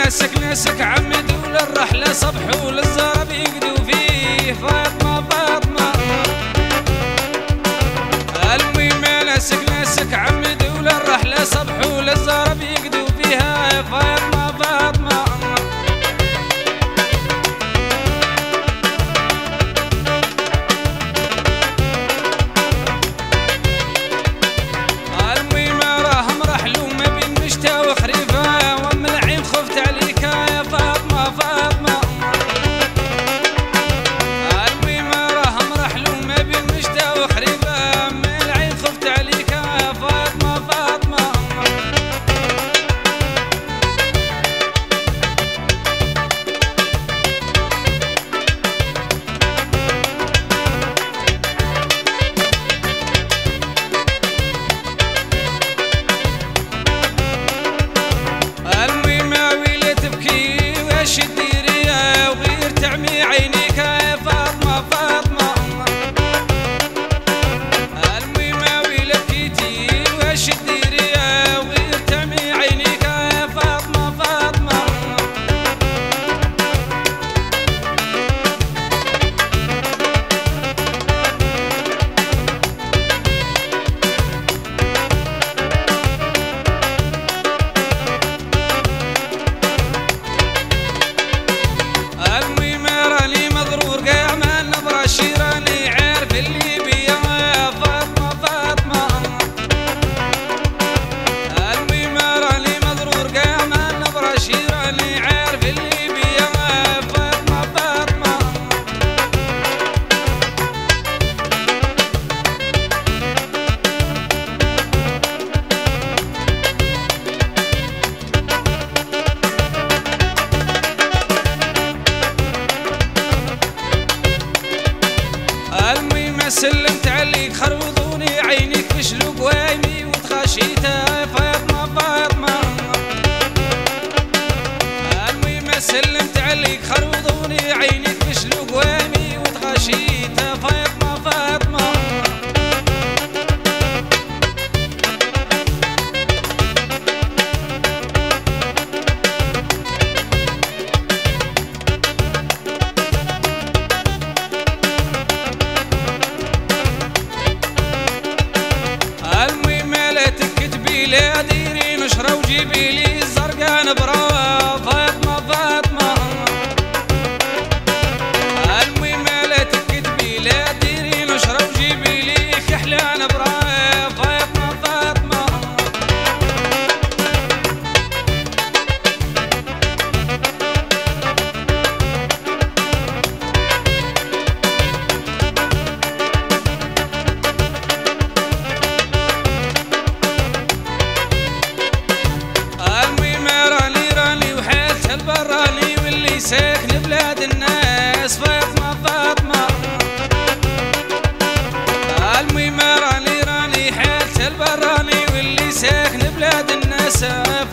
ناسك عمد وللرحلة صبح وللزرب يقدوا فيه فاطمة فاطمة. المهم ناسك عمد وللرحلة صبح وللزرب يقدوا فيها فاطمة فاطمة. المهم راهم رحلوا ما بين مشتا وخريفة وام العين خفت عليك يا فاطمة فاطمة. المهم راهم رحلوا ما بين مشتا وخريفة وام العين خفت عليك يا فاطمة فاطمة. المهم ويلي تبكي وش تديري وغير تعمي عينيك يا فاطمة فاطمة. المهم ويلي بكيتي وش تديري وغير تعمي عينيك يا فاطمة فاطمة. المهم راني مضرور قاع مع النظرة شيراني عارف اللي بيا يا فاطمة فاطمة. المهم راني مضرور قاع مع النظرة شيراني عارف اللي بيا يا فاطمة فاطمة. المهم سلمت عليك خربطوني عينيك في شلوك وايمي وتخشيت يا فاطمة فاطمة. المهم سلمت عليك خربطوني عينيك في شلوك وايمي وتخشيت يا فاطمة فاطمة. المهم لا تكتبي لا ديري نشرة وجيبي لي الزرقاء نبرة فاطمة فاطمة. المهم لا تكتبي لا ديري نشرة وجيبي لي كحلة نبرة فاطمة فاطمة. المهم راني وحالة البراني واللي ساكن بلاد الناس فاطمة فاطمة. المهم راني حالة البراني واللي ساكن بلاد الناس